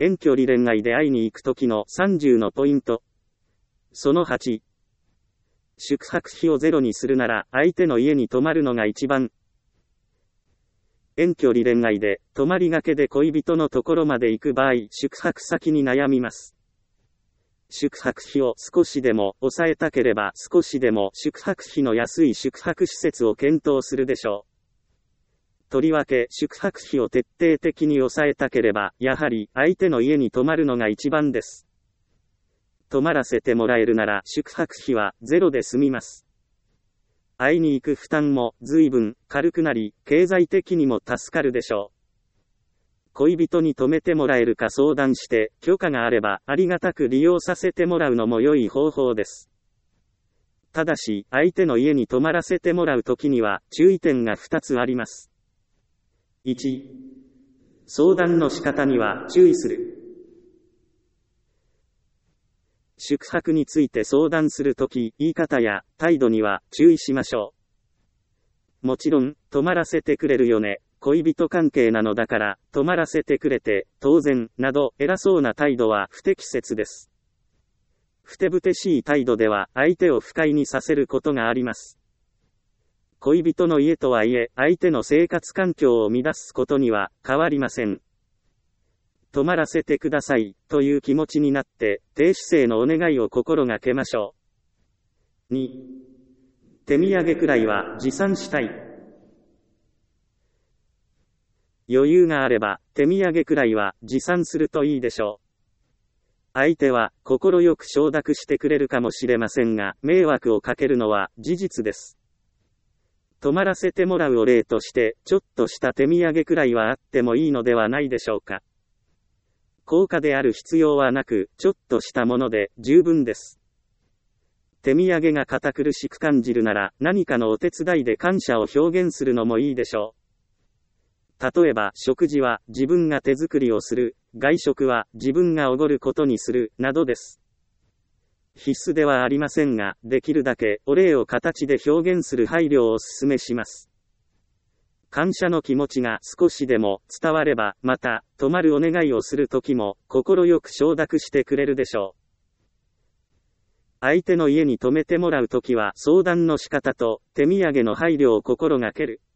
遠距離恋愛で会いに行く時の30のポイント。その8。宿泊費をゼロにするなら相手の家に泊まるのが一番。遠距離恋愛で泊まりがけで恋人のところまで行く場合、宿泊先に悩みます。宿泊費を少しでも抑えたければ少しでも宿泊費の安い宿泊施設を検討するでしょう。とりわけ宿泊費を徹底的に抑えたければやはり相手の家に泊まるのが一番です。泊まらせてもらえるなら宿泊費はゼロで済みます。会いに行く負担も随分軽くなり経済的にも助かるでしょう。恋人に泊めてもらえるか相談して許可があればありがたく利用させてもらうのも良い方法です。ただし相手の家に泊まらせてもらうときには注意点が2つあります。1、相談の仕方には注意する。宿泊について相談するとき、言い方や態度には注意しましょう。もちろん、泊まらせてくれるよね。恋人関係なのだから、泊まらせてくれて、当然、など、偉そうな態度は不適切です。ふてぶてしい態度では、相手を不快にさせることがあります。恋人の家とはいえ、相手の生活環境を乱すことには変わりません。泊まらせてください、という気持ちになって、低姿勢のお願いを心がけましょう。2、手土産くらいは持参したい。余裕があれば、手土産くらいは持参するといいでしょう。相手は心よく承諾してくれるかもしれませんが、迷惑をかけるのは事実です。泊まらせてもらうお礼として、ちょっとした手土産くらいはあってもいいのではないでしょうか。高価である必要はなく、ちょっとしたもので十分です。手土産が堅苦しく感じるなら、何かのお手伝いで感謝を表現するのもいいでしょう。例えば、食事は自分が手作りをする、外食は自分がおごることにする、などです。必須ではありませんが、できるだけお礼を形で表現する配慮をお勧めします。感謝の気持ちが少しでも伝われば、また、泊まるお願いをするときも、心よく承諾してくれるでしょう。相手の家に泊めてもらうときは、相談の仕方と手土産の配慮を心がける。